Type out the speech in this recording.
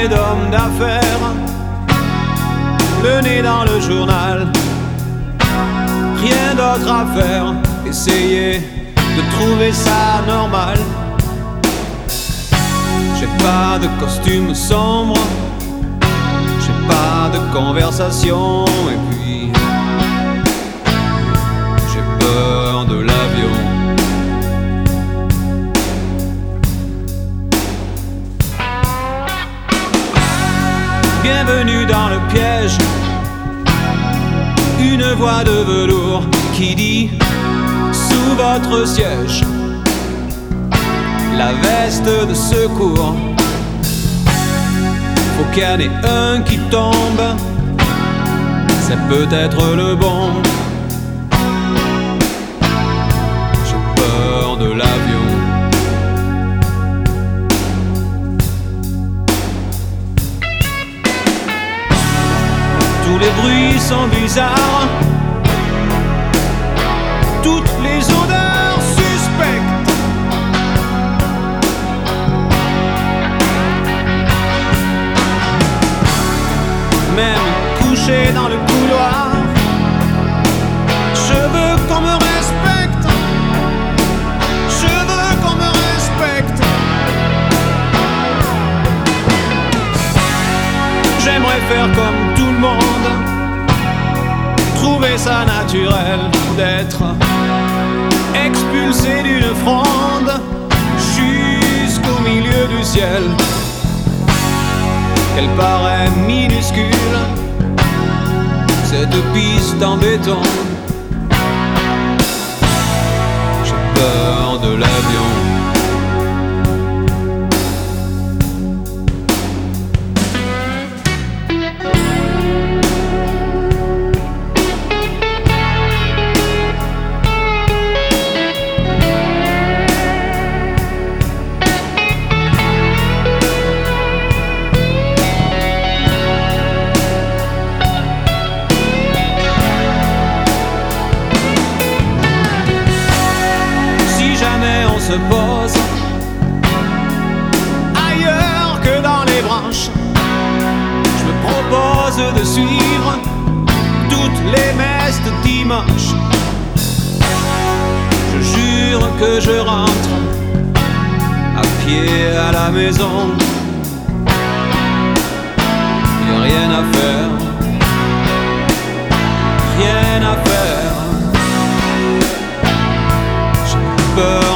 milliers d'hommes d'affaires, le nez dans le journal. Rien d'autre à faire, essayer de trouver ça normal. J'ai pas de costume sombre, j'ai pas de conversation, et puis j'ai peur de l'avion. Bienvenue dans le piège, une voix de velours qui dit sous votre siège la veste de secours. Faut qu'il y en ait un qui tombe, c'est peut-être le bon. J'ai peur de l'avion. Tous les bruits sont bizarres, toutes les odeurs suspectes. Même couché dans le couloir, je veux qu'on me respecte, je veux qu'on me respecte. J'aimerais faire comme tout le monde, trouver ça naturel d'être expulsé d'une fronde jusqu'au milieu du ciel. Elle paraît minuscule, cette piste en béton. J'ai peur de l'avion. Se pose ailleurs que dans les branches, je me propose de suivre toutes les messes de dimanche. Je jure que je rentre à pied à la maison. Y'a rien à faire, rien à faire. J'ai peur